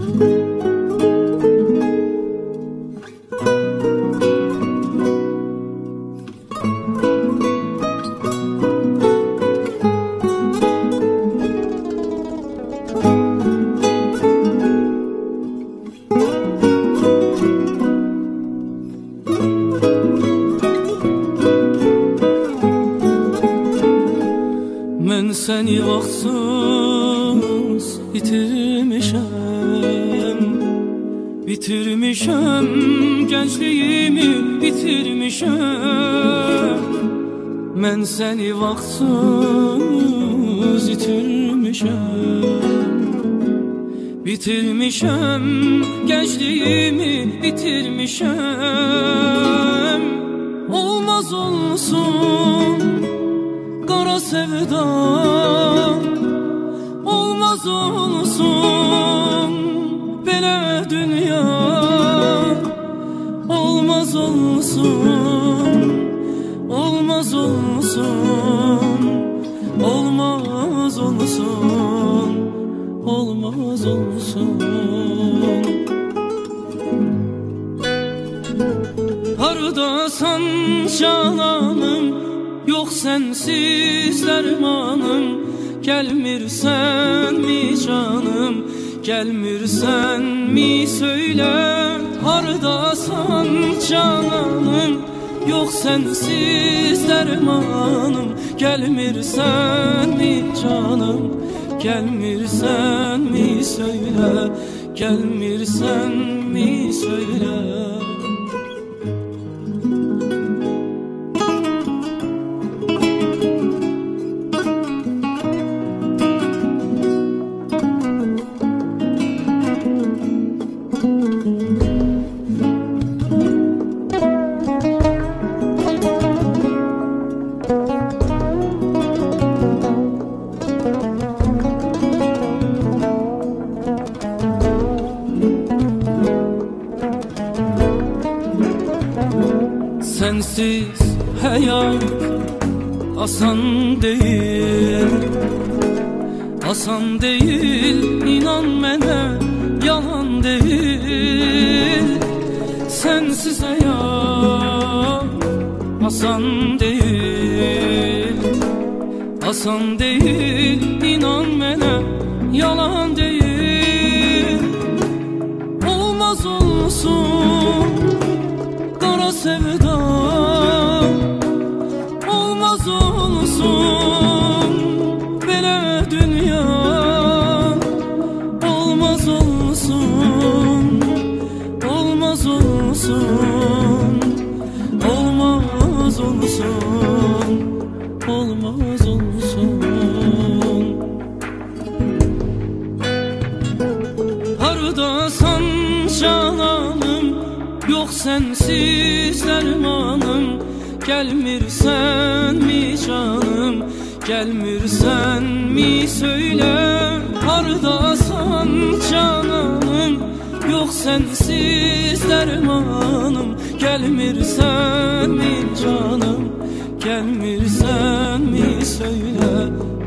Mən səni vaxtsız itirmişəm, bitirmişəm, gəncliyimi bitirmişəm. Mən səni vaxtsız itirmişəm, bitirmişəm, gəncliyimi bitirmişəm. Olmaz olsun qara sevda, olmaz olsun belə dünya. Olmaz olsun, olmaz olsun, olmaz olsun, olmaz olsun. Hardasan cananım, yox sensiz dərmanım. Gəlmirsən mi canım, gəlmirsən mi söylə. Hardasan cananım, yox sensiz dərmanım. Gəlmirsən mi canım, gəlmirsən mi söylə. Gəlmirsən mi söylə. Sensiz hayat asan değil, asan değil. İnan mənə, yalan değil. Sensiz hayat asan değil, asan değil. İnan mənə, yalan değil. Olmaz olsun qara sevda, olmaz olsun belə dünya. Olmaz olsun, olmaz olsun, olmaz olsun, olmaz olsun. Hardasan cananım, yox sensiz dərmanım. Gəlmirsən mi canım, gəlmirsən mi söylə. Hardasan cananım, yox sensiz dərmanım. Gəlmirsən mi canım, gəlmirsən mi söylə.